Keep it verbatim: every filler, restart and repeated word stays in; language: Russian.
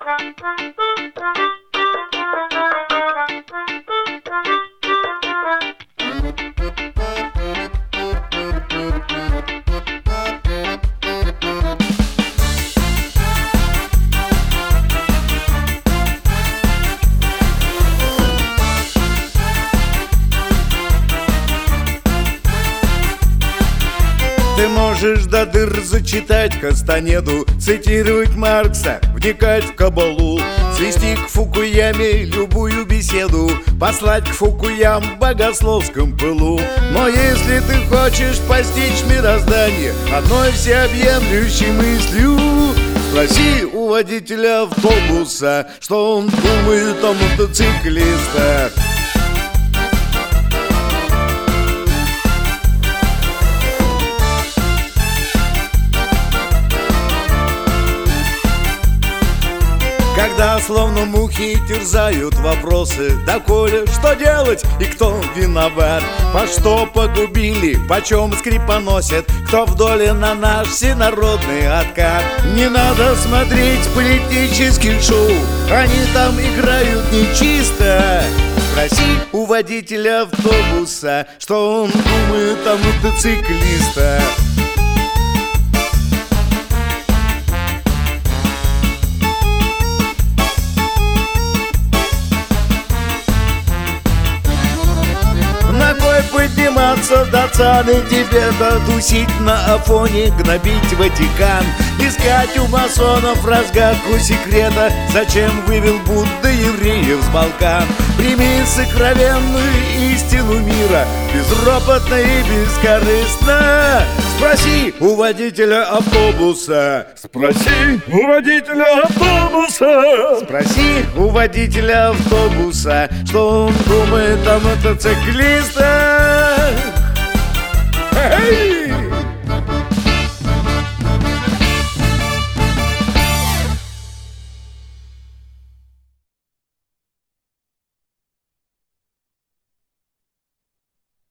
Ты можешь до дыр зачитать Кастанеду, цитировать Маркса, вникать в кабалу, свести к Фукуяме любую беседу, послать к Фукуям в богословском пылу. Но если ты хочешь постичь мироздание одной всеобъемлющей мыслью, спроси у водителя автобуса, что он думает о мотоциклистах. Когда словно мухи терзают вопросы: доколе, что делать и кто виноват? По что погубили, почем скрипоносят, кто в доле на наш всенародный откат? Не надо смотреть политических шоу, они там играют нечисто. Спроси у водителя автобуса, что он думает о мотоциклистах. Подниматься до цаны Тибета, тусить на Афоне, гнобить Ватикан, искать у масонов разгадку секрета, зачем вывел Будда евреев с Балкан. Прими сокровенную истину мира, безропотно и бескорыстно. Спроси у водителя автобуса, спроси у водителя автобуса, спроси у водителя автобуса, что он думает о мотоциклистах. Hey!